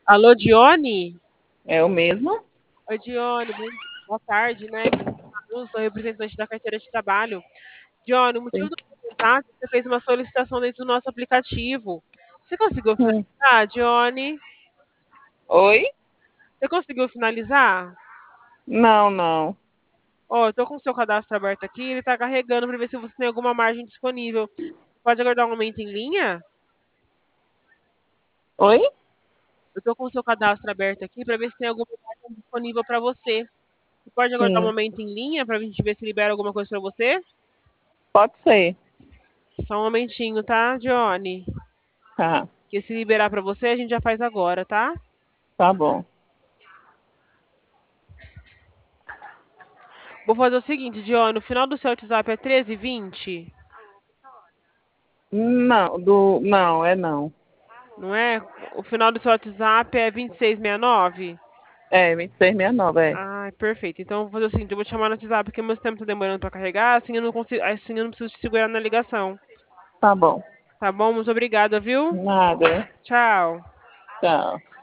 Alô, Dione? É o mesmo? Oi, Dione, boa tarde, né? Eu sou representante da carteira de trabalho. Dione, o motivo Sim. do meu contato é que você fez uma solicitação dentro do nosso aplicativo. Você conseguiu Hum. finalizar, Dione? Oi? Você conseguiu finalizar? Não, não. Ó, eu tô com o seu cadastro aberto aqui, ele tá carregando para ver se você tem alguma margem disponível. Pode aguardar um momento em linha? Oi? Eu tô com o seu cadastro aberto aqui para ver se tem alguma margem disponível para você. Você pode aguardar um Sim. momento em linha para a gente ver se libera alguma coisa para você? Pode ser. Só um momentinho, tá, Johnny? Tá, Que se liberar pra você, a gente já faz agora, tá? tá bom. Vou fazer o seguinte, Johnny, o final do seu WhatsApp é 1320, Não, é não. não é? O final do seu WhatsApp é 2669? É, 2669, é. Ah, perfeito. Então, eu vou fazer o seguinte, eu vou te chamar no WhatsApp porque meu tempo tá demorando pra carregar, assim eu não consigo, assim eu não preciso te segurar na ligação. Tá bom. Tá bom? Muito obrigada, viu? Nada. Tchau. Tchau.